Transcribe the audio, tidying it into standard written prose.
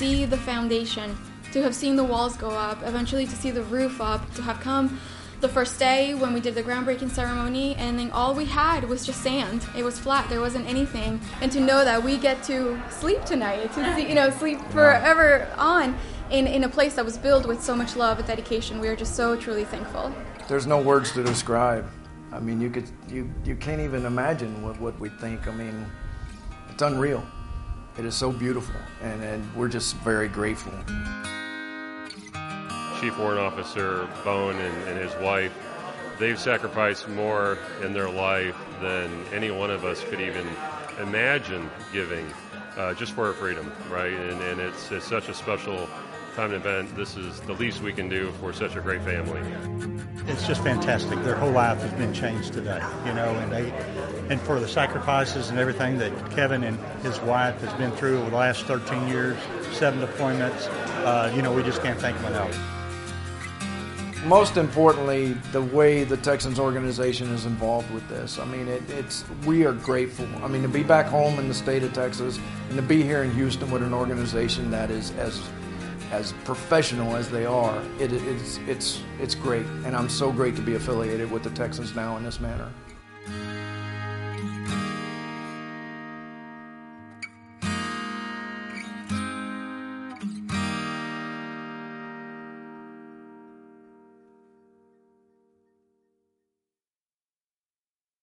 see the foundation, to have seen the walls go up, eventually to see the roof up, to have come the first day when we did the groundbreaking ceremony, and then all we had was just sand. It was flat. There wasn't anything. And to know that we get to sleep tonight, to see, sleep forever on in a place that was built with so much love and dedication, we are just so truly thankful. There's no words to describe. I mean, you can't even imagine what we think. I mean, it's unreal. It is so beautiful, and we're just very grateful. Chief Warrant Officer Bone and his wife, they've sacrificed more in their life than any one of us could even imagine giving, just for our freedom, right? And it's such a special time and event. This is the least we can do for such a great family. It's just fantastic. Their whole life has been changed today, and for the sacrifices and everything that Kevin and his wife has been through over the last 13 years, 7 deployments, we just can't thank them enough. Most importantly, the way the Texans organization is involved with this. I mean, we are grateful. I mean, to be back home in the state of Texas and to be here in Houston with an organization that is as professional as they are, it's great. And I'm so great to be affiliated with the Texans now in this manner.